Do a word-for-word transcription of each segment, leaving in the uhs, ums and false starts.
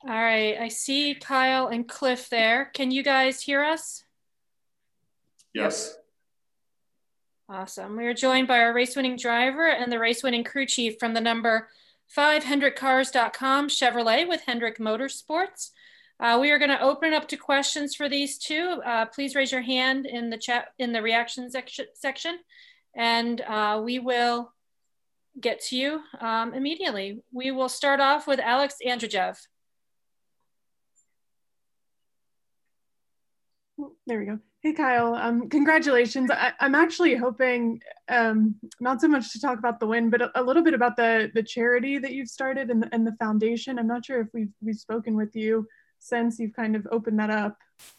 All right, I see Kyle and Cliff there. Can you guys hear us? Yes. Awesome. We are joined by our race-winning driver and the race-winning crew chief from the number five hendrick cars dot com Chevrolet with Hendrick Motorsports. Uh, we are going to open it up to questions for these two. Uh, please raise your hand in the chat in the reaction section, and uh, we will get to you um, immediately. We will start off with Alex Andrzejewicz. There we go. Hey, Kyle, um, congratulations. I, I'm actually hoping um, not so much to talk about the win, but a, a little bit about the, the charity that you've started and the, and the foundation. I'm not sure if we've, we've spoken with you since you've kind of opened that up.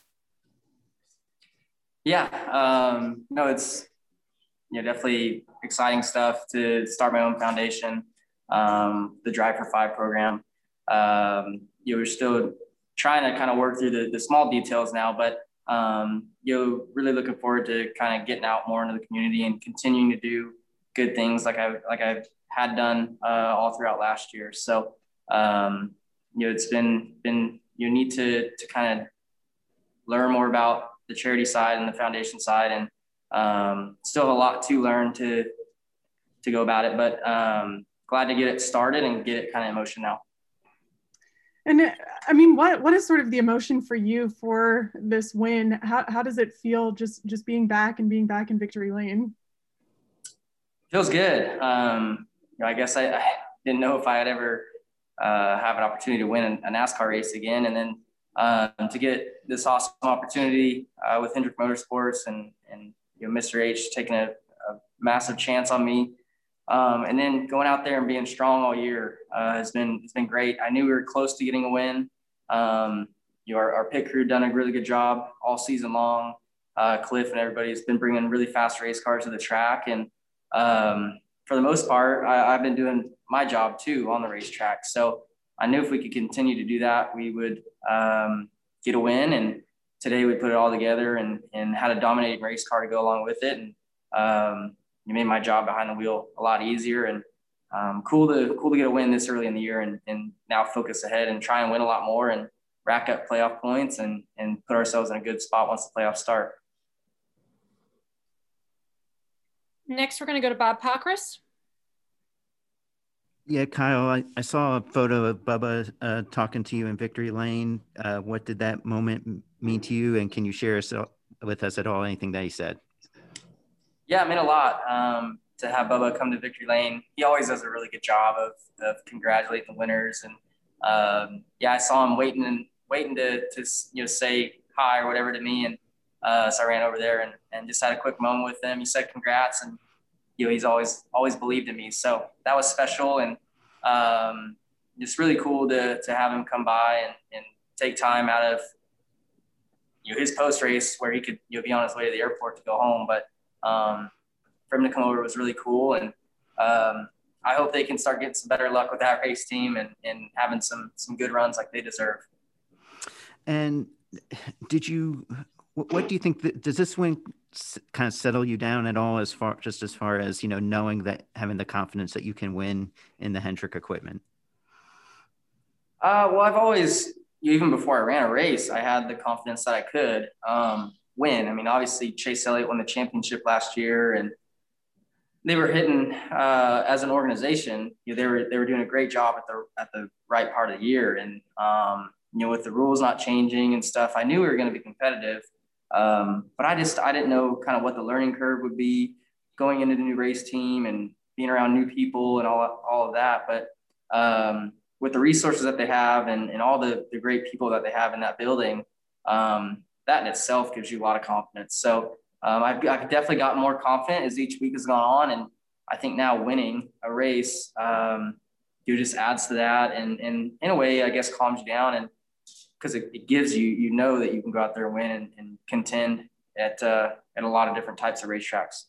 Yeah, um, no, it's yeah, definitely exciting stuff to start my own foundation, um, the Drive for Five program. Um, you know, we're still trying to kind of work through the, the small details now, but um, you're really looking forward to kind of getting out more into the community and continuing to do good things like I like I've had done uh, all throughout last year. So um, you know, it's been been you need to to kind of learn more about the charity side and the foundation side, and um, still have a lot to learn to to go about it. But um, glad to get it started and get it kind of in motion now. And I mean, what what is sort of the emotion for you for this win? How how does it feel just just being back and being back in victory lane? Feels good. Um, you know, I guess I, I didn't know if I had ever uh, have an opportunity to win a NASCAR race again, and then um, to get this awesome opportunity uh, with Hendrick Motorsports and and you know Mister H taking a, a massive chance on me. Um, and then going out there and being strong all year uh, has been it's been great. I knew we were close to getting a win. Um, you know, our, our pit crew done a really good job all season long. Uh, Cliff and everybody has been bringing really fast race cars to the track, and um, for the most part, I, I've been doing my job too on the racetrack. So I knew if we could continue to do that, we would um, get a win. And today we put it all together and and had a dominating race car to go along with it. And um, you made my job behind the wheel a lot easier, and um, cool to cool to get a win this early in the year, and, and now focus ahead and try and win a lot more and rack up playoff points and and put ourselves in a good spot once the playoffs start. Next, we're going to go to Bob Pockrass. Yeah, Kyle, I, I saw a photo of Bubba uh, talking to you in Victory Lane. Uh, what did that moment mean to you? And can you share us, with us at all anything that he said? Yeah, it meant a lot um, to have Bubba come to Victory Lane. He always does a really good job of, of congratulating the winners. And um, yeah, I saw him waiting and waiting to, to, you know, say hi or whatever to me. And uh, so I ran over there and, and just had a quick moment with him. He said, congrats. And, you know, he's always, always believed in me. So that was special. And um, just really cool to, to have him come by and, and take time out of, you know, his post race where he could, you know, be on his way to the airport to go home. But Um, for him to come over was really cool. And um, I hope they can start getting some better luck with that race team and, and having some, some good runs like they deserve. And did you, what do you think, that, does this win kind of settle you down at all as far, just as far as, you know, knowing that, having the confidence that you can win in the Hendrick equipment? Uh, well, I've always, even before I ran a race, I had the confidence that I could. Um, win. I mean, obviously Chase Elliott won the championship last year, and they were hitting uh, as an organization. You know, they were they were doing a great job at the at the right part of the year, and um, you know, with the rules not changing and stuff, I knew we were going to be competitive. Um, but I just I didn't know kind of what the learning curve would be going into the new race team and being around new people and all all of that. But um, with the resources that they have and and all the the great people that they have in that building. Um, that in itself gives you a lot of confidence. So um, I've, I've definitely gotten more confident as each week has gone on. And I think now winning a race, um, you just adds to that. And, and in a way, I guess, calms you down. And because it, it gives you, you know, that you can go out there and win and, and contend at, uh, at a lot of different types of racetracks.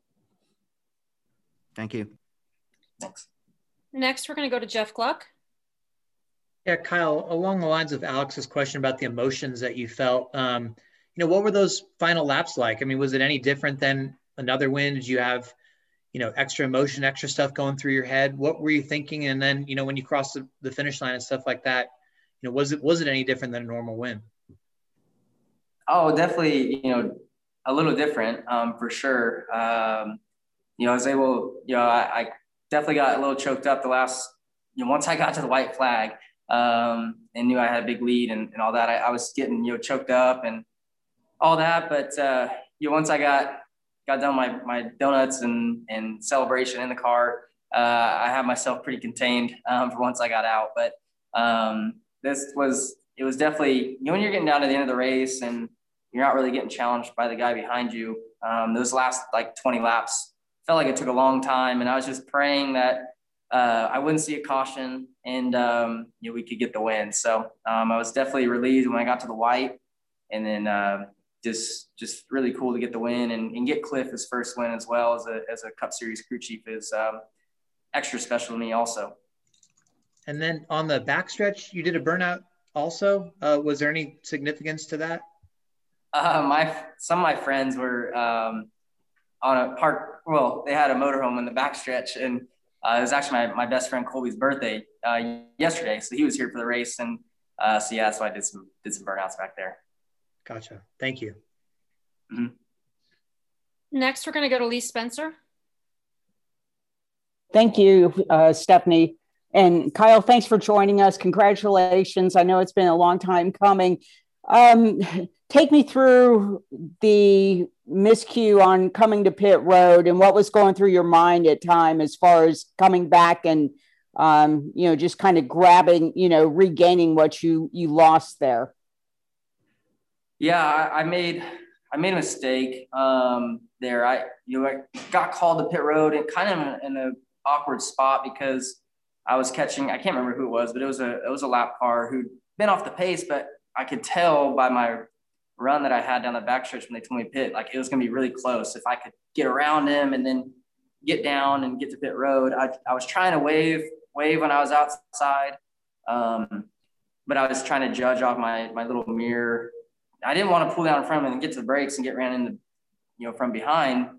Thank you. Thanks. Next, we're going to go to Jeff Gluck. Yeah, Kyle, along the lines of Alex's question about the emotions that you felt, um, you know, what were those final laps like? I mean, was it any different than another win? Did you have, you know, extra emotion, extra stuff going through your head? What were you thinking? And then, you know, when you crossed the, the finish line and stuff like that, you know, was it, was it any different than a normal win? Oh, definitely, you know, a little different, um, for sure. Um, you know, I was able, you know, I, I definitely got a little choked up the last, you know, once I got to the white flag, um, and knew I had a big lead and, and all that, I, I was getting, you know, choked up and all that. But, uh, you know, once I got, got done my, my donuts and, and celebration in the car, uh, I had myself pretty contained, um, for once I got out. But, um, this was, it was definitely, you know, when you're getting down to the end of the race and you're not really getting challenged by the guy behind you, um, those last like twenty laps felt like it took a long time. And I was just praying that uh, I wouldn't see a caution and, um, you know, we could get the win. So um, I was definitely relieved when I got to the white, and then uh, just, just really cool to get the win and, and get Cliff his first win as well as a, as a Cup Series crew chief is um, extra special to me also. And then on the backstretch, you did a burnout also. Uh, was there any significance to that? Uh, my, some of my friends were um, on a park. Well, they had a motorhome in the backstretch, and uh, it was actually my, my best friend Colby's birthday uh, yesterday. So he was here for the race. And uh, so, yeah, that's why I did some, did some burnouts back there. Gotcha. Thank you. Mm-hmm. Next, we're going to go to Lee Spencer. Thank you, uh, Stephanie. And Kyle, thanks for joining us. Congratulations. I know it's been a long time coming. Um, take me through the miscue on coming to pit road and what was going through your mind at time as far as coming back and, um, you know, just kind of grabbing, you know, regaining what you, you lost there. Yeah, I, I made, I made a mistake um, there. I, you know, I got called to pit road and kind of in an awkward spot because I was catching, I can't remember who it was, but it was a, it was a lap car who'd been off the pace, but I could tell by my run that I had down the backstretch when they told me pit, like it was going to be really close. If I could get around him and then get down and get to pit road, I, I was trying to wave, wave when I was outside. Um, but I was trying to judge off my, my little mirror. I didn't want to pull down in front of him and get to the brakes and get ran in the, you know, from behind.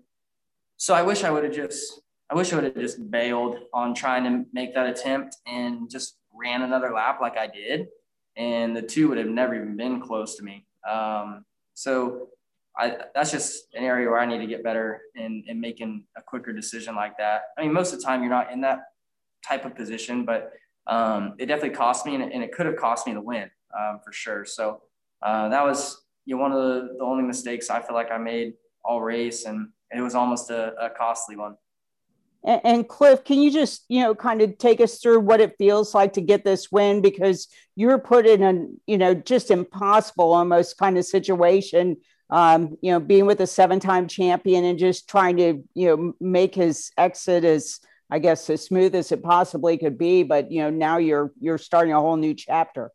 So I wish I would have just, I wish I would have just bailed on trying to make that attempt and just ran another lap like I did. And the two would have never even been close to me. Um, so I, that's just an area where I need to get better in, in making a quicker decision like that. I mean, most of the time you're not in that type of position, but um, it definitely cost me, and it, and it could have cost me the win um, for sure. So uh, that was, you know, one of the, the only mistakes I feel like I made all race, and it was almost a, a costly one. And, and Cliff, can you just, you know, kind of take us through what it feels like to get this win? Because you were put in a, you know, just impossible almost kind of situation, um, you know, being with a seven-time champion and just trying to, you know, make his exit as, I guess, as smooth as it possibly could be. But, you know, now you're, you're starting a whole new chapter.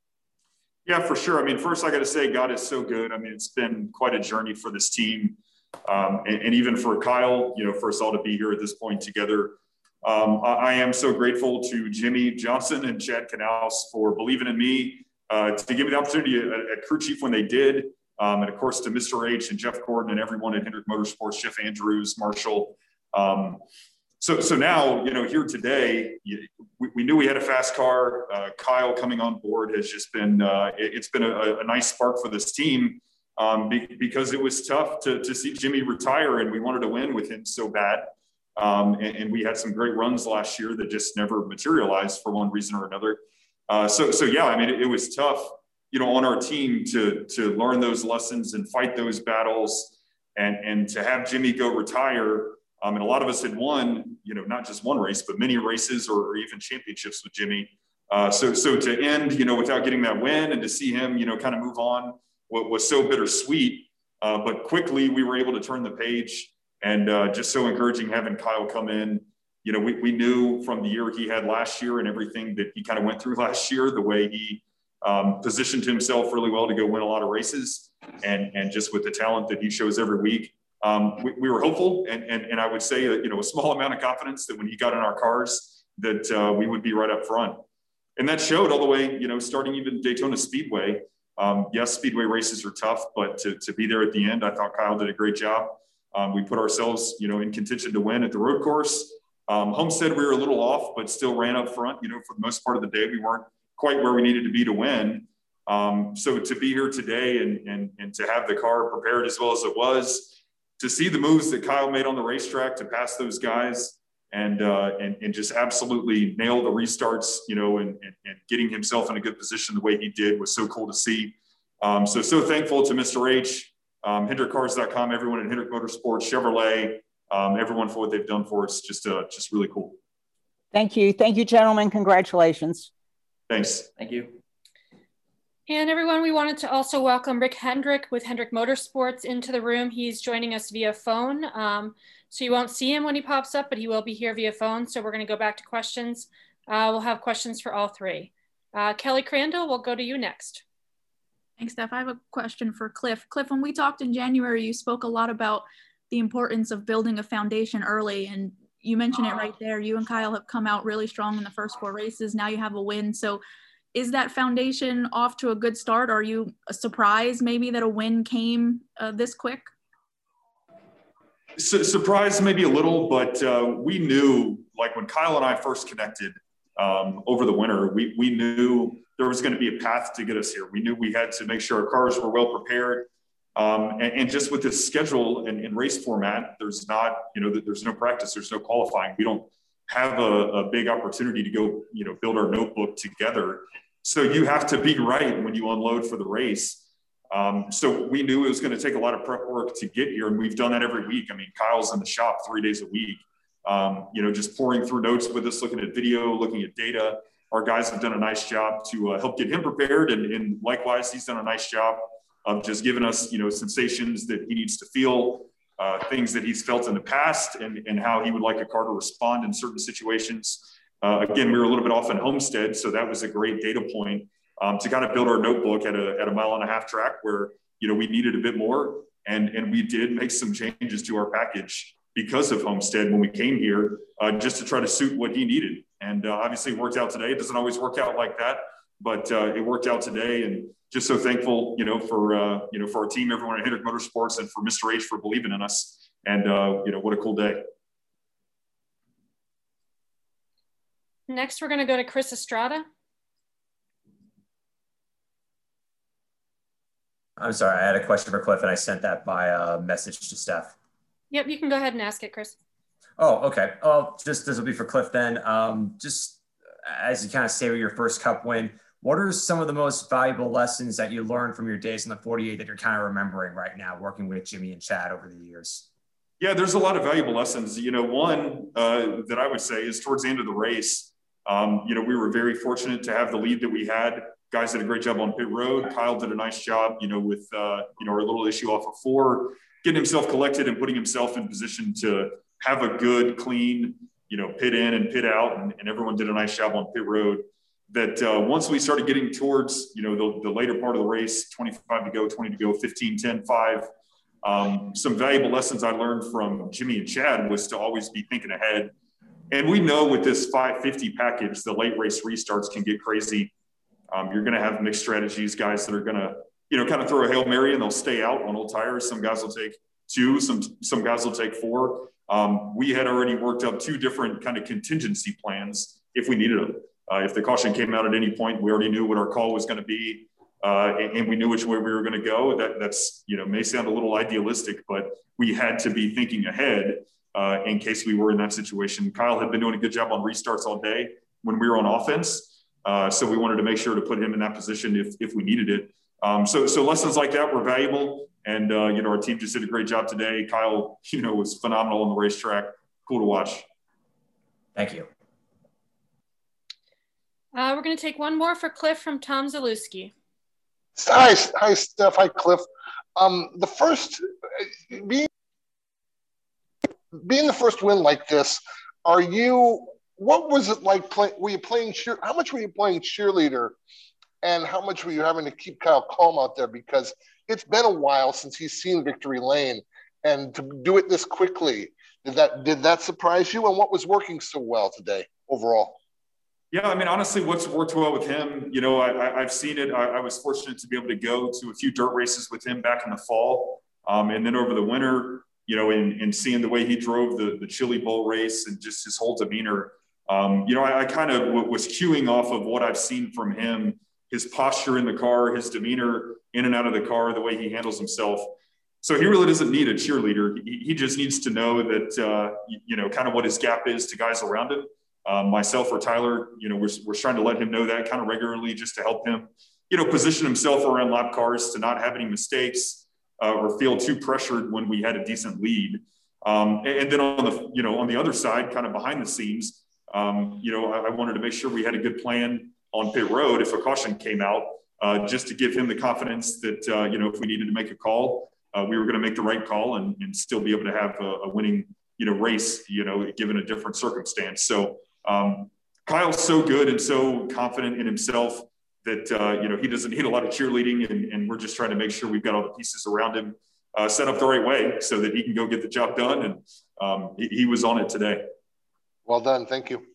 Yeah, for sure. I mean, first I got to say, God is so good. I mean, it's been quite a journey for this team. Um, and, and even for Kyle, you know, for us all to be here at this point together. Um, I, I am so grateful to Jimmy Johnson and Chad Canals for believing in me, uh, to give me the opportunity at, at crew chief when they did. Um, and of course to Mister H and Jeff Gordon and everyone at Hendrick Motorsports, Jeff Andrews, Marshall. Um, so, so now, you know, here today, we, we knew we had a fast car. Uh, Kyle coming on board has just been, uh, it, it's been a, a nice spark for this team. Um, be, because it was tough to, to see Jimmy retire, and we wanted to win with him so bad. Um, and, and we had some great runs last year that just never materialized for one reason or another. Uh, so, so yeah, I mean, it, it was tough, you know, on our team to, to learn those lessons and fight those battles, and, and to have Jimmy go retire. Um, and a lot of us had won, you know, not just one race, but many races or, or even championships with Jimmy. Uh, so, so to end, you know, without getting that win and to see him, you know, kind of move on, what was so bittersweet, uh, but quickly we were able to turn the page, and uh, just so encouraging having Kyle come in. You know, we, we knew from the year he had last year and everything that he kind of went through last year, the way he um, positioned himself really well to go win a lot of races, and, and just with the talent that he shows every week. Um, we, we were hopeful, and, and, and I would say that, you know, a small amount of confidence that when he got in our cars that uh, we would be right up front. And that showed all the way, you know, starting even Daytona Speedway. Um, yes, Speedway races are tough, but to, to be there at the end, I thought Kyle did a great job. Um, we put ourselves, you know, in contention to win at the road course. Um, Homestead, we were a little off, but still ran up front. You know, for the most part of the day, we weren't quite where we needed to be to win. Um, so to be here today and, and, and to have the car prepared as well as it was, to see the moves that Kyle made on the racetrack to pass those guys and, uh, and, and just absolutely nail the restarts, you know, and, and, and getting himself in a good position the way he did was so cool to see. Um, so, so thankful to Mister H, um, Hendrick Cars dot com, everyone at Hendrick Motorsports, Chevrolet, um, everyone for what they've done for us. Just, uh, just really cool. Thank you. Thank you, gentlemen. Congratulations. Thanks. Thank you. And everyone, we wanted to also welcome Rick Hendrick with Hendrick Motorsports into the room. He's joining us via phone. Um, so you won't see him when he pops up, but he will be here via phone. So we're going to go back to questions. Uh, we'll have questions for all three. Uh, Kelly Crandall, we'll go to you next. Thanks, Steph. I have a question for Cliff. Cliff, when we talked in January, you spoke a lot about the importance of building a foundation early, and you mentioned it right there. You and Kyle have come out really strong in the first four races. Now you have a win. So is that foundation off to a good start? Are you surprised maybe that a win came uh, this quick? Su surprised maybe a little, but uh, we knew, like when Kyle and I first connected um, over the winter, we, we knew there was going to be a path to get us here. We knew we had to make sure our cars were well prepared. Um, and, and just with this schedule and, and race format, there's not, you know, there's no practice, there's no qualifying. We don't have a, a big opportunity to go, you know, build our notebook together. So you have to be right when you unload for the race. Um, so we knew it was going to take a lot of prep work to get here, and we've done that every week. I mean, Kyle's in the shop three days a week, um, you know, just pouring through notes with us, looking at video, looking at data. Our guys have done a nice job to uh, help get him prepared, and, and likewise, he's done a nice job of just giving us, you know, sensations that he needs to feel, uh, things that he's felt in the past, and, and how he would like a car to respond in certain situations. Uh, again, we were a little bit off in Homestead, so that was a great data point um, to kind of build our notebook at a, at a mile and a half track where, you know, we needed a bit more. And, and we did make some changes to our package because of Homestead when we came here, uh, just to try to suit what he needed. And uh, obviously it worked out today. It doesn't always work out like that, but uh, it worked out today. And just so thankful, you know, for, uh, you know, for our team, everyone at Hendrick Motorsports, and for Mister H for believing in us. And, uh, you know, what a cool day. Next, we're going to go to Chris Estrada. I'm sorry, I had a question for Cliff and I sent that by a message to Steph. Yep, you can go ahead and ask it, Chris. Oh, okay. Well, just this will be for Cliff then. Um, just as you kind of savor your first Cup win, what are some of the most valuable lessons that you learned from your days in the forty-eight that you're kind of remembering right now, working with Jimmy and Chad over the years? Yeah, there's a lot of valuable lessons. You know, one uh, that I would say is towards the end of the race, um, you know, we were very fortunate to have the lead that we had. Guys did a great job on pit road. Kyle did a nice job, you know, with, uh, you know, our little issue off of four, getting himself collected and putting himself in position to have a good, clean, you know, pit in and pit out. And, and everyone did a nice job on pit road. That uh, once we started getting towards, you know, the, the later part of the race, twenty-five to go, twenty to go, fifteen, ten, five, um, some valuable lessons I learned from Jimmy and Chad was to always be thinking ahead. And we know with this five fifty package, the late race restarts can get crazy. Um, you're going to have mixed strategies, guys that are going to, you know, kind of throw a Hail Mary and they'll stay out on old tires. Some guys will take two, some, some guys will take four. Um, we had already worked up two different kind of contingency plans if we needed them. Uh, if the caution came out at any point, we already knew what our call was going to be, uh, and, and we knew which way we were going to go. That, that's, you know, may sound a little idealistic, but we had to be thinking ahead uh, in case we were in that situation. Kyle had been doing a good job on restarts all day when we were on offense. Uh, so we wanted to make sure to put him in that position if, if we needed it. Um, so, so lessons like that were valuable. And, uh, you know, our team just did a great job today. Kyle, you know, was phenomenal on the racetrack. Cool to watch. Thank you. Uh, we're going to take one more for Cliff from Tom Zalewski. Hi, hi, Steph. Hi, Cliff. Um, the first, being, being the first win like this, are you, what was it like play, were you playing cheer, how much were you playing cheerleader, and how much were you having to keep Kyle calm out there? Because it's been a while since he's seen Victory Lane, and to do it this quickly, did that, did that surprise you? And what was working so well today overall? Yeah, I mean, honestly, what's worked well with him, you know, I, I, I've seen it. I, I was fortunate to be able to go to a few dirt races with him back in the fall. Um, and then over the winter, you know, and, and seeing the way he drove the, the Chili Bowl race and just his whole demeanor, Um, you know, I, I kind of w- was cueing off of what I've seen from him, his posture in the car, his demeanor in and out of the car, the way he handles himself. So he really doesn't need a cheerleader. He, he just needs to know that, uh, you, you know, kind of what his gap is to guys around him. Um, myself or Tyler, you know, we're, we're trying to let him know that kind of regularly just to help him, you know, position himself around lap cars to not have any mistakes uh, or feel too pressured when we had a decent lead. Um, and, and then on the, you know, on the other side, kind of behind the scenes, um, you know, I, I wanted to make sure we had a good plan on pit road if a caution came out, uh, just to give him the confidence that, uh, you know, if we needed to make a call, uh, we were going to make the right call and, and still be able to have a, a winning, you know, race, you know, given a different circumstance. So, Um, Kyle's so good and so confident in himself that, uh, you know, he doesn't need a lot of cheerleading, and, and we're just trying to make sure we've got all the pieces around him uh, set up the right way so that he can go get the job done. And um, he, he was on it today. Well done. Thank you.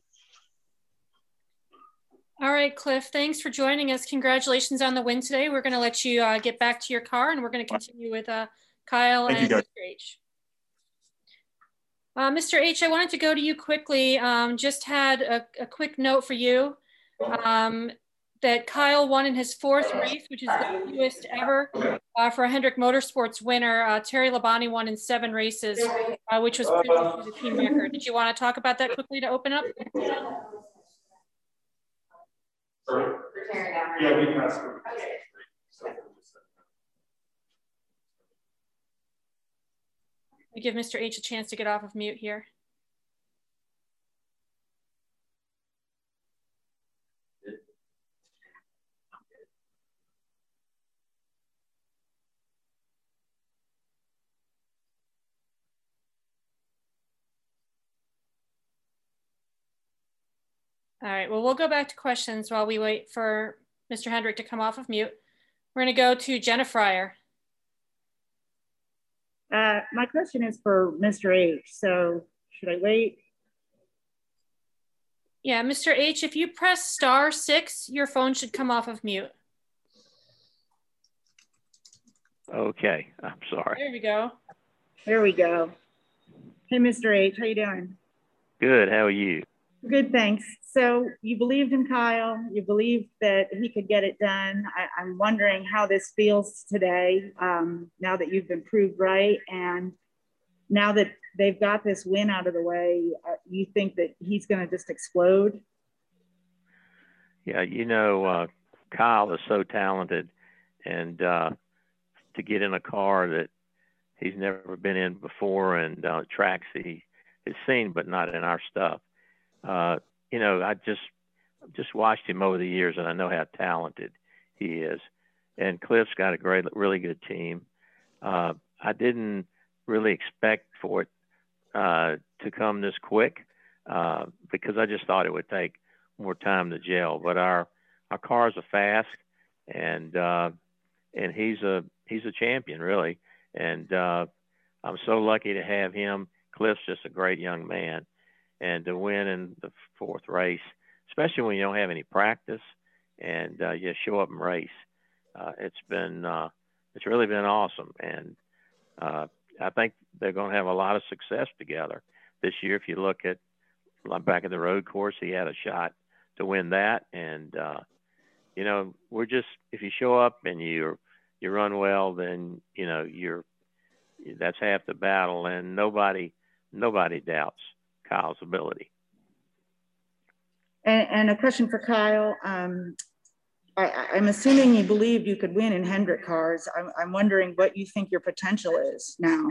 All right, Cliff, thanks for joining us. Congratulations on the win today. We're going to let you uh, get back to your car, and we're going to continue with uh, Kyle Thank and you, guys. Mister H. Uh, Mister H, I wanted to go to you quickly. Um, just had a, a quick note for you um, that Kyle won in his fourth race, which is the fewest ever uh, for a Hendrick Motorsports winner. Uh, Terry Labonte won in seven races, uh, which was previously the team record. Did you want to talk about that quickly to open up? Sorry? Yeah, we passed. We give Mister H a chance to get off of mute here. All right, well, we'll go back to questions while we wait for Mister Hendrick to come off of mute. We're gonna go to Jenna Fryer. Uh, my question is for Mister H. So should I wait? Yeah, Mister H, if you press star six, your phone should come off of mute. Okay, I'm sorry. There we go. There we go. Hey, Mister H, how you doing? Good, how are you? Good, thanks. So you believed in Kyle, you believed that he could get it done. I, I'm wondering how this feels today, um, now that you've been proved right, and now that they've got this win out of the way, uh, you think that he's gonna just explode? Yeah, you know, uh, Kyle is so talented, and uh, to get in a car that he's never been in before, and uh, tracks he has seen, but not in our stuff. Uh, you know, I just just watched him over the years, and I know how talented he is. And Cliff's got a great, really good team. Uh, I didn't really expect for it uh, to come this quick uh, because I just thought it would take more time to gel. But our our cars are fast, and uh, and he's a he's a champion, really. And uh, I'm so lucky to have him. Cliff's just a great young man. And to win in the fourth race, especially when you don't have any practice and uh, you show up and race, uh, it's been uh, it's really been awesome. And uh, I think they're going to have a lot of success together this year. If you look at back at the road course, he had a shot to win that. And uh, you know, we're just if you show up and you you run well, then you know you're that's half the battle, and nobody nobody doubts Kyle's ability. And, and a question for Kyle. Um, I, I'm assuming you believed you could win in Hendrick cars. I'm, I'm wondering what you think your potential is now.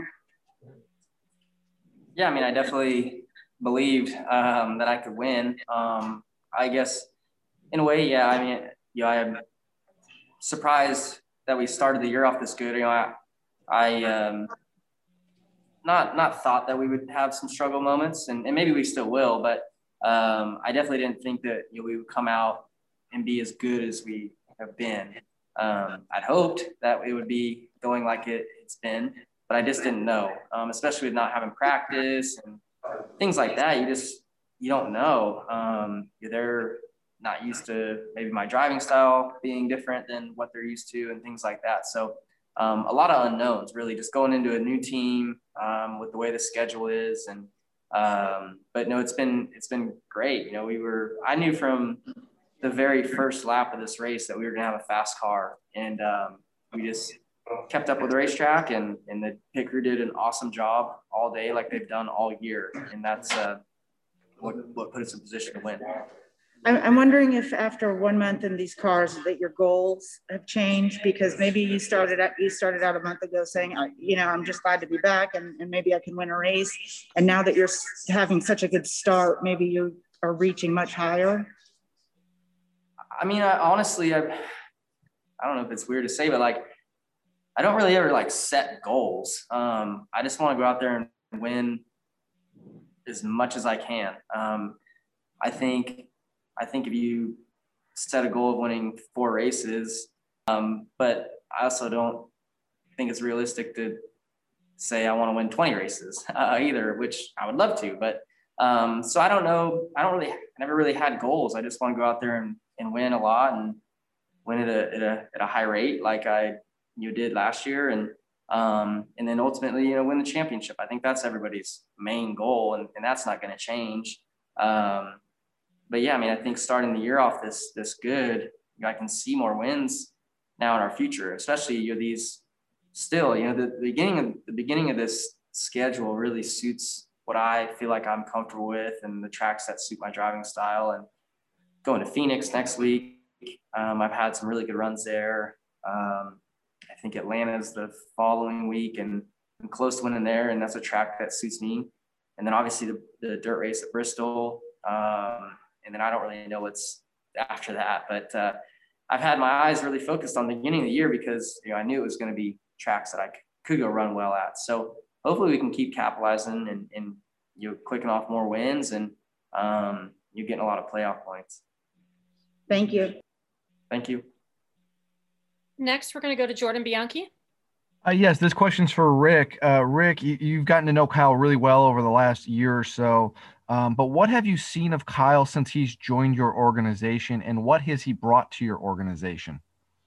Yeah, I mean, I definitely believed um, that I could win. Um, I guess in a way, yeah, I mean, you know, I'm surprised that we started the year off this good. You know, I, I um, not not thought that we would have some struggle moments, and, and maybe we still will, but um, I definitely didn't think that you know, we would come out and be as good as we have been. Um, I'd hoped that it would be going like it, it's been, but I just didn't know, um, especially with not having practice and things like that. You just, you don't know. Um, they're not used to maybe my driving style being different than what they're used to and things like that. So um, a lot of unknowns, really, just going into a new team um, with the way the schedule is. And Um, but no, it's been, it's been great. You know, we were, I knew from the very first lap of this race that we were going to have a fast car. And um, we just kept up with the racetrack, and, and the pit crew did an awesome job all day, like they've done all year. And that's uh, what, what put us in position to win. I'm wondering if after one month in these cars that your goals have changed, because maybe you started out, you started out a month ago saying, you know, I'm just glad to be back and, and maybe I can win a race. And now that you're having such a good start, maybe you are reaching much higher. I mean, I, honestly, I, I don't know if it's weird to say, but like, I don't really ever like set goals. Um, I just want to go out there and win as much as I can. Um, I think, I think if you set a goal of winning four races, um, but I also don't think it's realistic to say I want to win twenty races uh, either, which I would love to. But um, so I don't know. I don't really, I never really had goals. I just want to go out there and, and win a lot and win at a, at a, at a high rate like I you did last year. And um, and then ultimately, you know, win the championship. I think that's everybody's main goal, and, and that's not going to change. Um, But yeah, I mean, I think starting the year off this this good, you know, I can see more wins now in our future, especially you know, these still, you know, the, the beginning of the beginning of this schedule really suits what I feel like I'm comfortable with, and the tracks that suit my driving style. And going to Phoenix next week, um, I've had some really good runs there. Um, I think Atlanta is the following week, and I'm close to winning there, and that's a track that suits me. And then obviously the, the dirt race at Bristol. Um, And then I don't really know what's after that, but uh, I've had my eyes really focused on the beginning of the year because, you know, I knew it was going to be tracks that I could go run well at. So hopefully we can keep capitalizing and, and you know, clicking off more wins, and um, you're getting a lot of playoff points. Thank you. Thank you. Next, we're going to go to Jordan Bianchi. Uh, yes, this question's for Rick. Uh, Rick, you, you've gotten to know Kyle really well over the last year or so. Um, but what have you seen of Kyle since he's joined your organization, and what has he brought to your organization?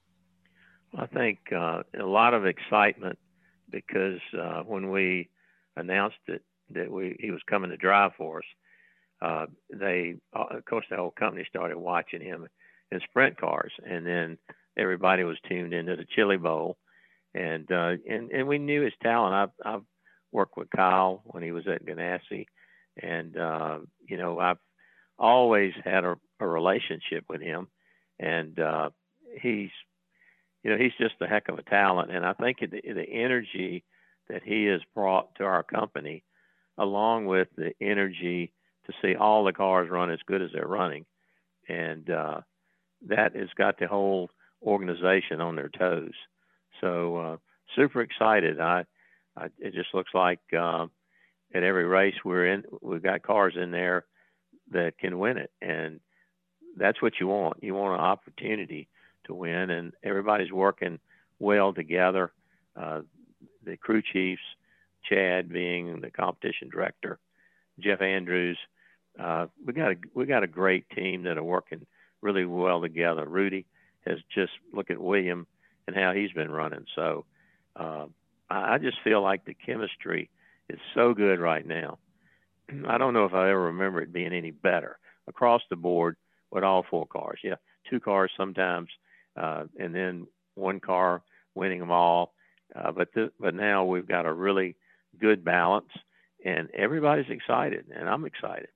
I think uh, a lot of excitement because uh, when we announced it, that we he was coming to drive for us, uh, they, uh, of course, the whole company started watching him in sprint cars, and then everybody was tuned into the Chili Bowl, and uh, and and we knew his talent. I've, I've worked with Kyle when he was at Ganassi. And, uh, you know, I've always had a, a relationship with him, and uh, he's, you know, he's just a heck of a talent. And I think the, the energy that he has brought to our company, along with the energy to see all the cars run as good as they're running, and uh, that has got the whole organization on their toes. So uh, super excited. I, I, it just looks like, uh, at every race we're in, we've got cars in there that can win it. And that's what you want. You want an opportunity to win, and everybody's working well together. Uh, the crew chiefs, Chad being the competition director, Jeff Andrews, uh, we got a, we got a great team that are working really well together. Rudy has just, look at William and how he's been running. So uh, I just feel like the chemistry is so good right now. I don't know if I ever remember it being any better across the board with all four cars. Yeah, two cars sometimes, uh, and then one car winning them all. Uh, but th- but now we've got a really good balance, and everybody's excited, and I'm excited.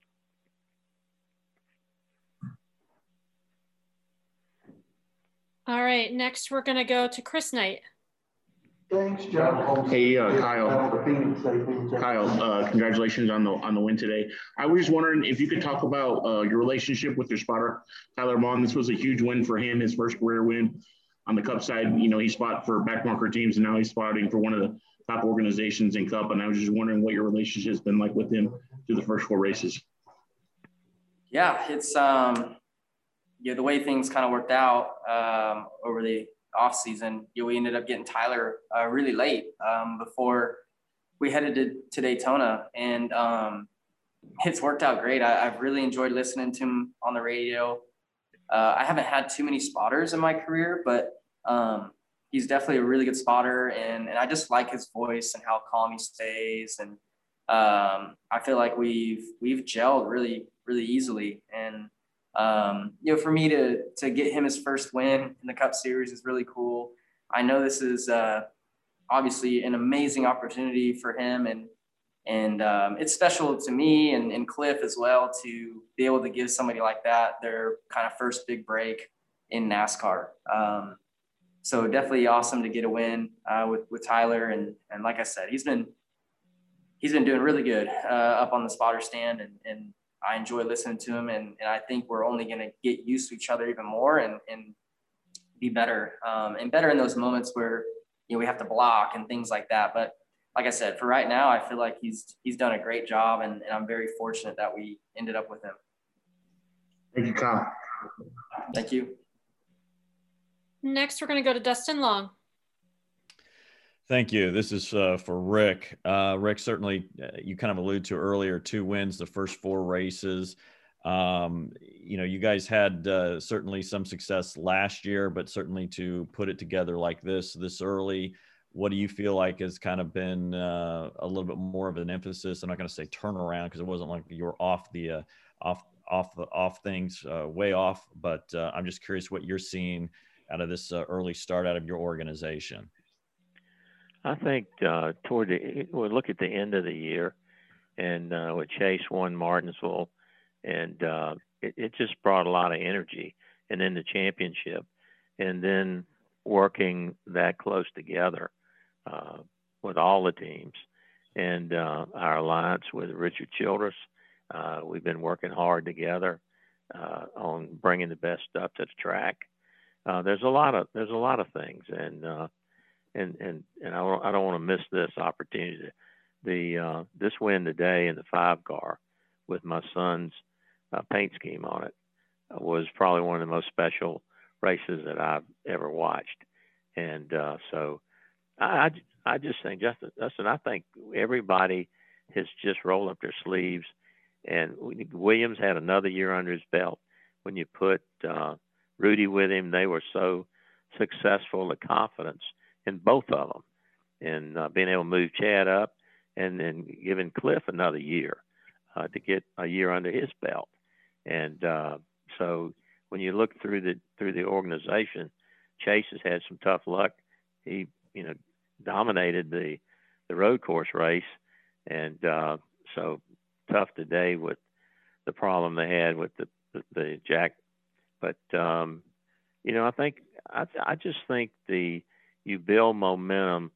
All right, next we're going to go to Chris Knight. Thanks, John. Hey, uh, Kyle. Kyle, uh, congratulations on the on the win today. I was just wondering if you could talk about uh, your relationship with your spotter, Tyler Vaughn. This was a huge win for him, his first career win on the Cup side. You know, he spot for backmarker teams, and now he's spotting for one of the top organizations in Cup. And I was just wondering what your relationship has been like with him through the first four races. Yeah, it's um, yeah, the way things kind of worked out um, over the off season, you know, we ended up getting Tyler uh, really late um, before we headed to, to Daytona, and um, it's worked out great. I, I've really enjoyed listening to him on the radio. Uh, I haven't had too many spotters in my career, but um, he's definitely a really good spotter, and, and I just like his voice and how calm he stays. And um, I feel like we've we've gelled really really easily, and um, you know, for me to to get him his first win in the Cup Series is really cool. I know this is uh, obviously an amazing opportunity for him, and and um, it's special to me and, and Cliff as well to be able to give somebody like that their kind of first big break in NASCAR. Um, so definitely awesome to get a win uh, with with Tyler, and and like I said, he's been he's been doing really good uh, up on the spotter stand, and and I enjoy listening to him, and, and I think we're only going to get used to each other even more and and be better um, and better in those moments where you know we have to block and things like that. But like I said, for right now, I feel like he's he's done a great job, and, and I'm very fortunate that we ended up with him. Thank you, Kyle. Thank you. Next, we're going to go to Dustin Long. Thank you. This is uh, for Rick. Uh, Rick, certainly uh, you kind of alluded to earlier, two wins, the first four races. Um, you know, you guys had uh, certainly some success last year, but certainly to put it together like this, this early, what do you feel like has kind of been uh, a little bit more of an emphasis? I'm not going to say turnaround because it wasn't like you were off the uh, off off the off things uh, way off, but uh, I'm just curious what you're seeing out of this uh, early start out of your organization. I think uh, toward the we'll look at the end of the year, and uh, with Chase won Martinsville, and uh, it, it just brought a lot of energy, and then the championship, and then working that close together uh, with all the teams, and uh, our alliance with Richard Childress. Uh, we've been working hard together uh, on bringing the best stuff to the track. Uh, there's a lot of there's a lot of things, and uh, and and and I don't, I don't want to miss this opportunity. The uh, this win today in the five car with my son's uh, paint scheme on it uh, was probably one of the most special races that I've ever watched, and uh, so I I just think Justin, Justin I think everybody has just rolled up their sleeves, and Williams had another year under his belt. When you put uh, Rudy with him, they were so successful. The confidence in both of them, and uh, being able to move Chad up, and then giving Cliff another year uh, to get a year under his belt. And uh, so when you look through the through the organization, Chase has had some tough luck. He you know dominated the the road course race, and uh, so tough today with the problem they had with the the, the jack. But um, you know, I think I, I just think the you build momentum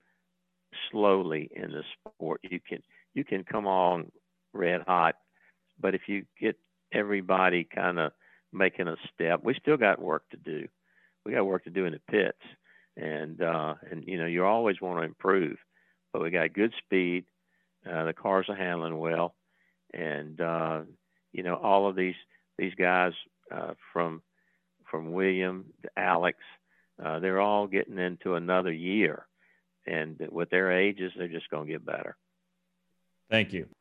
slowly in the sport. You can you can come on red hot, but if you get everybody kind of making a step, we still got work to do. We got work to do in the pits, and uh, and you know you always want to improve, but we got good speed. Uh, the cars are handling well, and uh, you know all of these these guys uh, from from William to Alex, uh, they're all getting into another year, and with their ages, they're just going to get better. Thank you.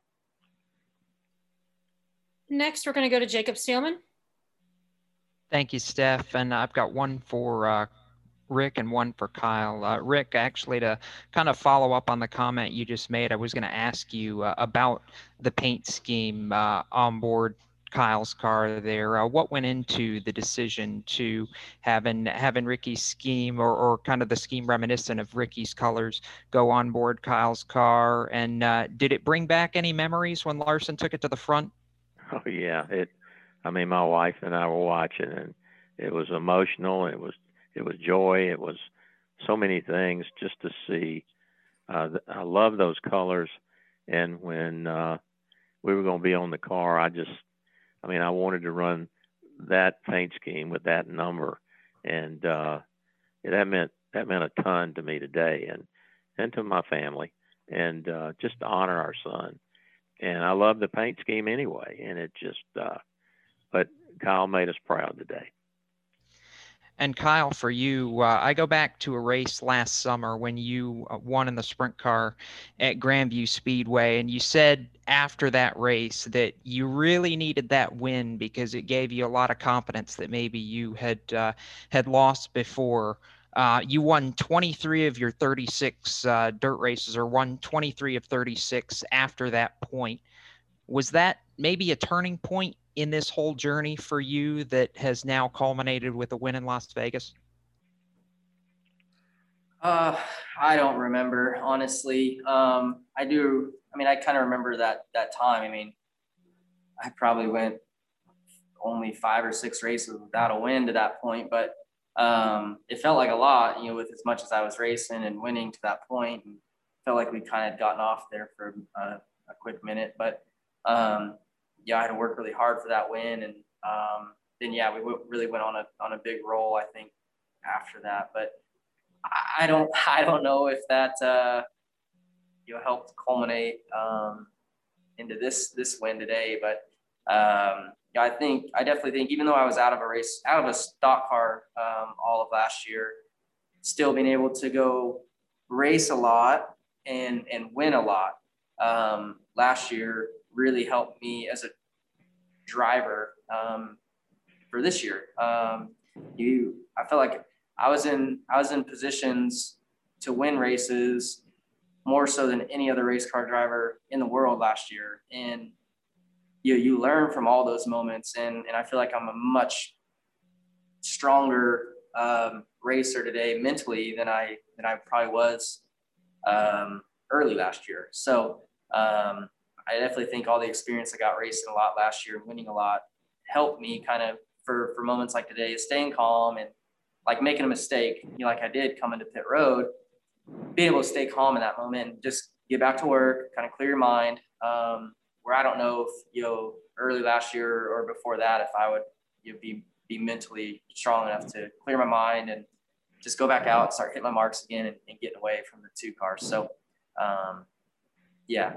Next, we're going to go to Jacob Steelman. Thank you, Steph. And I've got one for uh, Rick and one for Kyle. Uh, Rick, actually, to kind of follow up on the comment you just made, I was going to ask you uh, about the paint scheme uh, on board Kyle's car there. Uh, what went into the decision to having having Ricky's scheme or, or kind of the scheme reminiscent of Ricky's colors go on board Kyle's car? And uh, did it bring back any memories when Larson took it to the front? Oh yeah, it. I mean, my wife and I were watching, and it was emotional. It was it was joy. It was so many things just to see. Uh, I love those colors, and when uh, we were going to be on the car, I just. I mean, I wanted to run that paint scheme with that number, and uh, that meant that meant a ton to me today, and and to my family, and uh, just to honor our son. And I love the paint scheme anyway, and it just. Uh, but Kyle made us proud today. And Kyle, for you, uh, I go back to a race last summer when you uh, won in the sprint car at Grandview Speedway, and you said after that race that you really needed that win because it gave you a lot of confidence that maybe you had uh, had lost before. Uh, you won twenty-three of your thirty-six uh, dirt races, or won twenty-three of thirty-six after that point. Was that maybe a turning point in this whole journey for you that has now culminated with a win in Las Vegas? Uh, I don't remember, honestly. Um, I do. I mean, I kind of remember that that time. I mean, I probably went only five or six races without a win to that point, but um, it felt like a lot, you know, with as much as I was racing and winning to that point, and felt like we kind of gotten off there for a, a quick minute. But um, yeah, I had to work really hard for that win, and um, then yeah, we w- really went on a on a big roll, I think, after that. But I don't I don't know if that uh, you know helped culminate um, into this this win today, but. Um, Yeah, I think I definitely think even though I was out of a race, out of a stock car um, all of last year, still being able to go race a lot and and win a lot um, last year really helped me as a driver um, for this year. Um, you, I felt like I was in I was in positions to win races more so than any other race car driver in the world last year, and you you learn from all those moments, and and I feel like I'm a much stronger um, racer today mentally than I than I probably was um, early last year. So um, I definitely think all the experience I got racing a lot last year and winning a lot helped me kind of for for moments like today, staying calm and like making a mistake, you know, like I did coming to pit road, being able to stay calm in that moment and just get back to work, kind of clear your mind. Um, where I don't know if, you know, early last year or before that, if I would you know, be, be mentally strong enough to clear my mind and just go back out and start hitting my marks again and, and getting away from the two cars. So, um, yeah.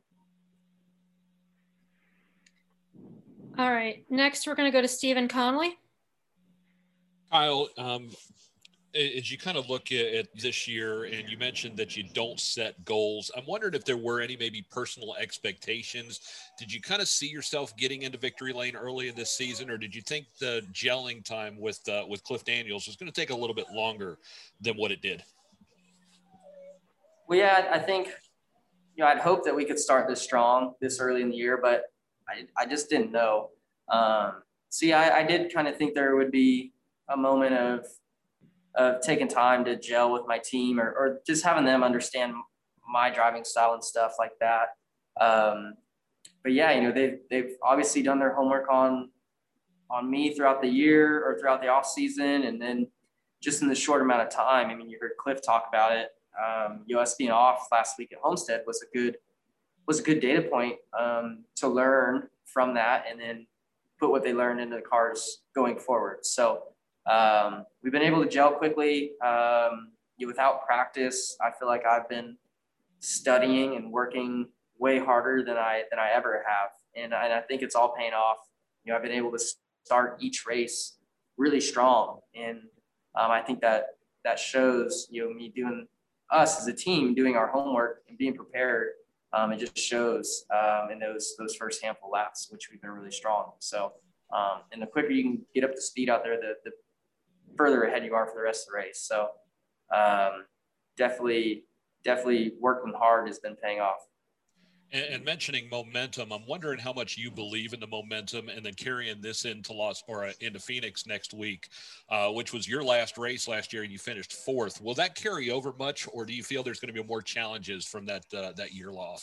All right. Next, we're going to go to Stephen Conley. Kyle, um, as you kind of look at, at this year, and you mentioned that you don't set goals, I'm wondering if there were any maybe personal expectations. Did you kind of see yourself getting into victory lane early in this season, or did you think the gelling time with uh, with Cliff Daniels was going to take a little bit longer than what it did? Well, yeah, I think, you know, I'd hoped that we could start this strong this early in the year, but I, I just didn't know. Um, see, I, I did kind of think there would be a moment of of taking time to gel with my team, or, or just having them understand my driving style and stuff like that. Um, but yeah, you know, they've, they've obviously done their homework on, on me throughout the year or throughout the off season. And then just in the short amount of time, I mean, you heard Cliff talk about it. Um, you know, us being off last week at Homestead was a good, was a good data point um, to learn from that and then put what they learned into the cars going forward. So, Um, we've been able to gel quickly um, without practice. I feel like I've been studying and working way harder than I than I ever have, and, and I think it's all paying off. You know, I've been able to start each race really strong, and um, I think that that shows you know me doing us as a team doing our homework and being prepared. Um, it just shows um, in those those first handful laps, which we've been really strong. So, um, and the quicker you can get up to speed out there, the the further ahead you are for the rest of the race. So um, definitely, definitely working hard has been paying off. And, and mentioning momentum, I'm wondering how much you believe in the momentum and then carrying this into Los or uh, into Phoenix next week, uh, which was your last race last year and you finished fourth. Will that carry over much, or do you feel there's going to be more challenges from that, uh, that year off?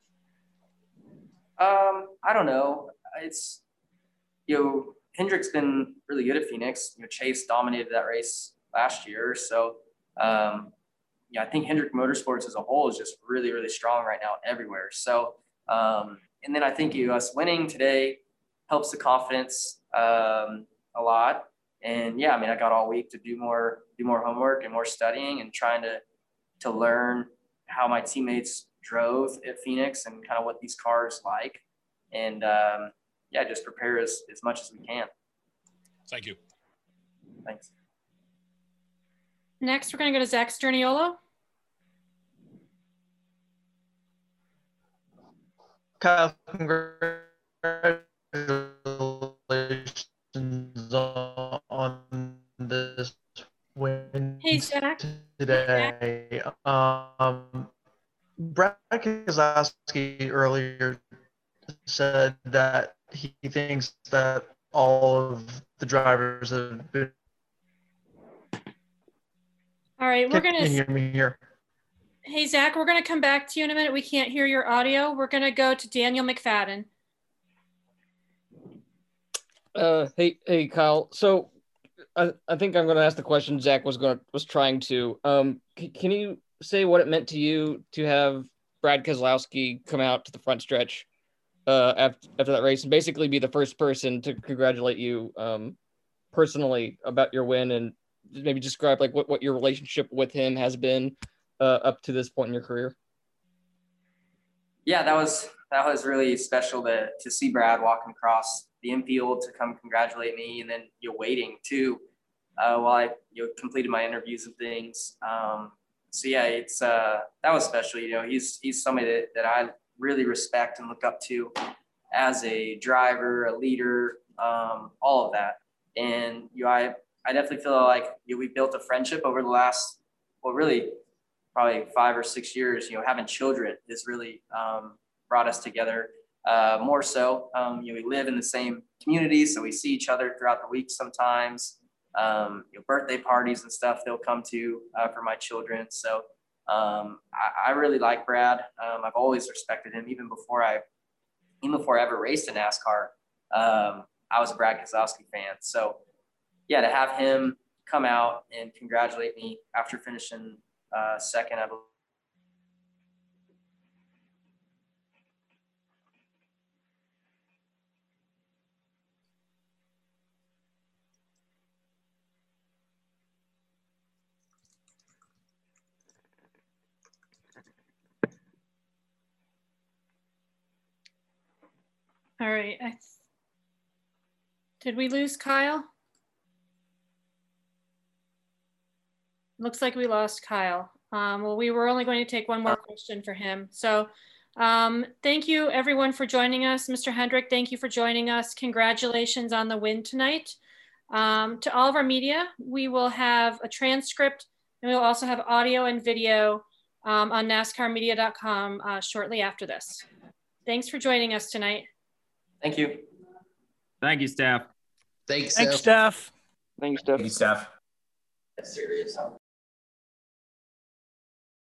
Um, I don't know. It's, you know, Hendrick's been really good at Phoenix. You know, Chase dominated that race last year. So, um, yeah, I think Hendrick Motorsports as a whole is just really, really strong right now everywhere. So, um, and then I think you, us winning today helps the confidence um, a lot. And yeah, I mean, I got all week to do more, do more homework and more studying and trying to, to learn how my teammates drove at Phoenix and kind of what these cars like. And, um, yeah, just prepare as, as much as we can. Thank you. Thanks. Next, we're going to go to Zach Sturniolo. Kyle, congratulations on this win. Hey, Zach. Today. Um, Brad Keselowski earlier said that he thinks that all of the drivers have been. All right, we're going Can you to. hear me here? Hey, Zach, we're going to come back to you in a minute. We can't hear your audio. We're going to go to Daniel McFadden. Uh, hey, hey, Kyle. So, I, I think I'm going to ask the question Zach was going to, was trying to. Um, c- can you say what it meant to you to have Brad Keselowski come out to the front stretch uh, after after that race and basically be the first person to congratulate you um, personally about your win, and maybe describe like what, what your relationship with him has been uh, up to this point in your career? Yeah, that was that was really special to to see Brad walking across the infield to come congratulate me, and then you're waiting too uh, while I you know completed my interviews and things. Um, so yeah, it's uh, that was special. You know, he's he's somebody that, that I really respect and look up to as a driver, a leader, um, all of that. And you know, I I definitely feel like you know, we built a friendship over the last well, really probably five or six years. You know, having children has really um, brought us together. Uh, more so, um, you know, we live in the same community, so we see each other throughout the week sometimes. Um, you know, birthday parties and stuff they'll come to uh, for my children. So um, I, I really like Brad. Um, I've always respected him, even before I, even before I ever raced in NASCAR. Um, I was a Brad Keselowski fan. So yeah, to have him come out and congratulate me after finishing uh, second, I believe. All right. I, did we lose Kyle? Looks like we lost Kyle. Um, well, we were only going to take one more question for him. So um, thank you everyone for joining us. Mister Hendrick, thank you for joining us. Congratulations on the win tonight. Um, to all of our media, we will have a transcript and we will also have audio and video um, on NASCAR media dot com uh, shortly after this. Thanks for joining us tonight. Thank you. Thank you, staff. Thanks, Thanks, Steph. Thanks, Steph. Thank you, Steph. That's serious.